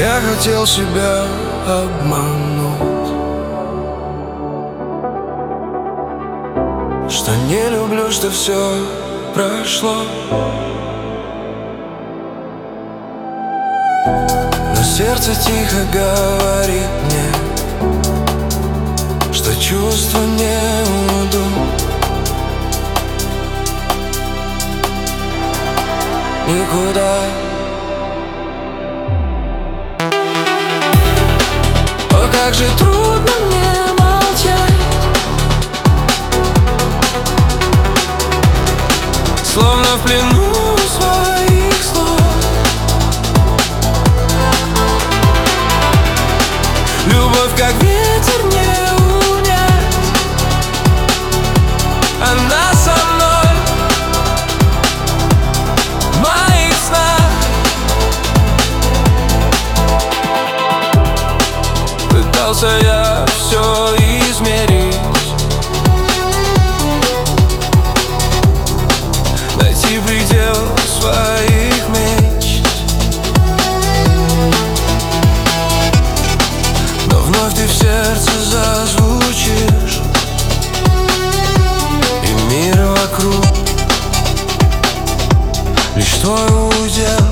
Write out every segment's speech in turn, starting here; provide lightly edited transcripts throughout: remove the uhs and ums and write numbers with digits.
я хотел себя обмануть, что не люблю, что все прошло. Но сердце тихо говорит мне, что чувства не уйдут никуда. О, как же трудно мне молчать, словно в плену своих слов. Любовь, как ветер, не унять, она со мной в моих снах. Пытался я все измерить, найти предел своих мечт, но вновь ты в сердце зазвучишь, и мир вокруг лишь твой удел.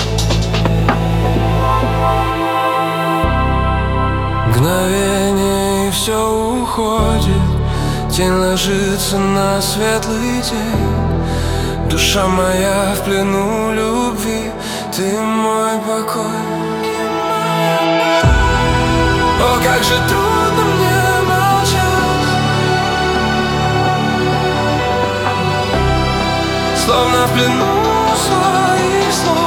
Мгновение, и все уходит, тень ложится на светлый день. Душа моя в плену любви, ты мой покой. О, как же трудно мне молчать, словно в плену своих слов.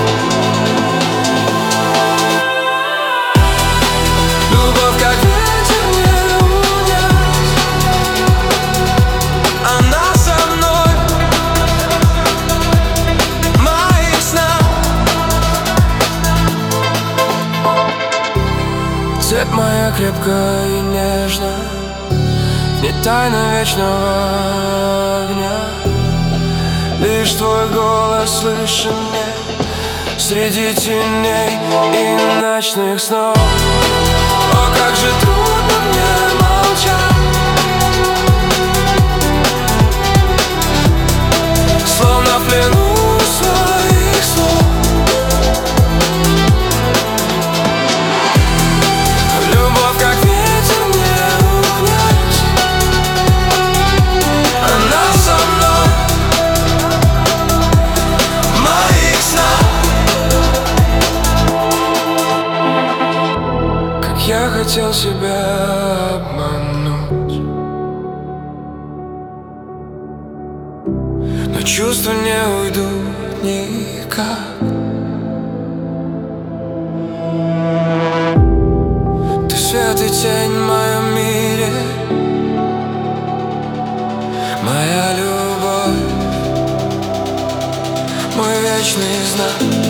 Любовь, как ветер, не унять, она со мной в моих снах. Цепь моя крепкая и нежная, не тайна вечного огня. Лишь твой голос слышен мне среди теней и ночных снов. О, как же трудно мне молчать, словно в плену своих слов. Любовь, как ветер, не унять, она со мной в моих снах. Как я хотел себя обмануть, но чувства не уйдут никак. Ты свет и тень в моем мире, моя любовь, мой вечный знак.